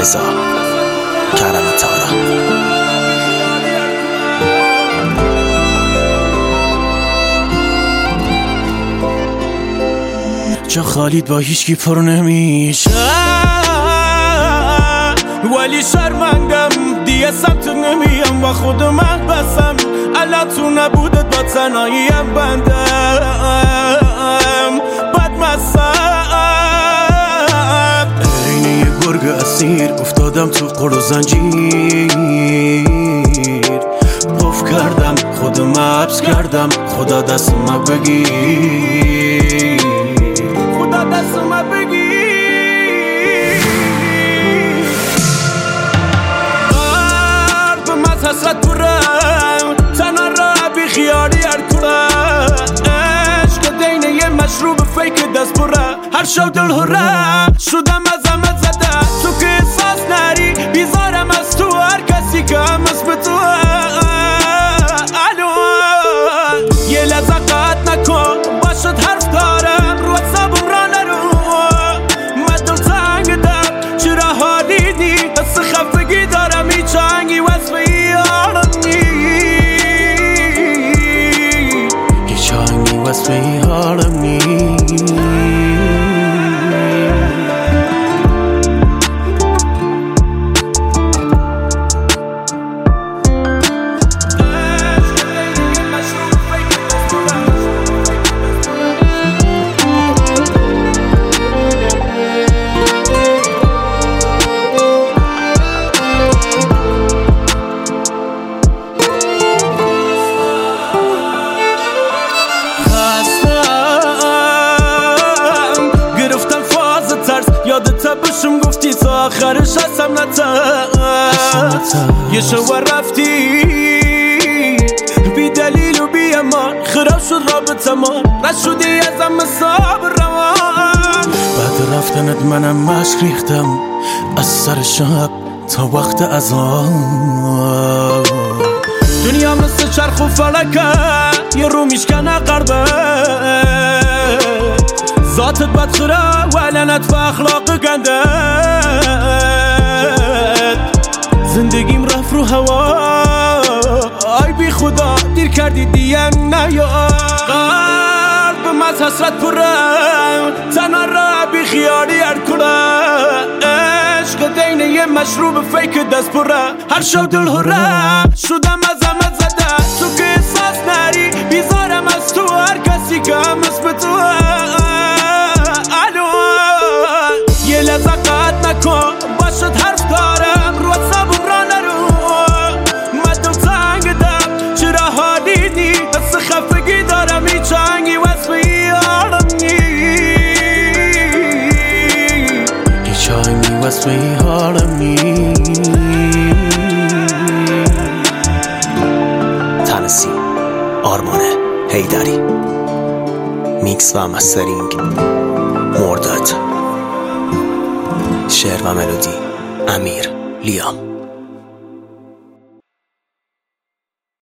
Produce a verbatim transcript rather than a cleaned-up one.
رضا کرم تارا. جا خالید با هیچکی پر نمیشه، ولی شرمندم دیگه سمت نمیم با خودم بسم. الان تو نبودت با تنهاییم بندم بدمستم، عین یه گرگ اسیر افتادم تو قل و زنجیر. قف کردم خودم حبس کردم، خدا دست ما بگیر، خدا دست ما بگیر. حسرت پرم تنها را بی خیالی هر کنم، عشق دینه یه مشروب فیک دست پرم. هر شو دل هرم شدم از همه زده، تو که احساس نری بیزارم از تو، هر کسی که هم از به تو. الو یه لحظه قطع نکن باشد حرف دارم، رو حسابم را نرو من دل تنگ دم. چرا حالی نی حس خفگی دارم، هیچ آهنگی وصفه واسه حالم نی. یادت بشم گفتی تا آخرش هستم نترس، یه شو رفتی بی دلیل و بی امان، خراب شد رابطه ما نشدی ازم حساب روان. بعد رفتنت منم مشک ریختم از سر شب تا وقت اذان. دنیا مثل چرخ و فلکه یه رو میشکنه قربه، ذاتت بدخره و لعنت به اخلاق گندت. زندگیم رفت رو هوا آی بی خدا، دیر کردی دیگه نیا. قلبم از حسرت پرم تنها را بی خیالی هر کنم، عشق دینه یه مشروب فیک دست پرم. هر شو دل هرم شدم از همه زده، تو که احساس نری بیزارم از تو، هر کسی که هم اسم تو. یه لحظه قطع نکن باشد حرف دارم، رو حسابم را نرو من دل تنگ دم. چرا حالی نی حس خفگی دارم، هیچ آهنگی وصفه حالم نی، هیچ آهنگی وصفه حالم نی. تنسی آرمان حیدری، میکس و مسترینگ مرداد، شعر و ملودی امیر لیام.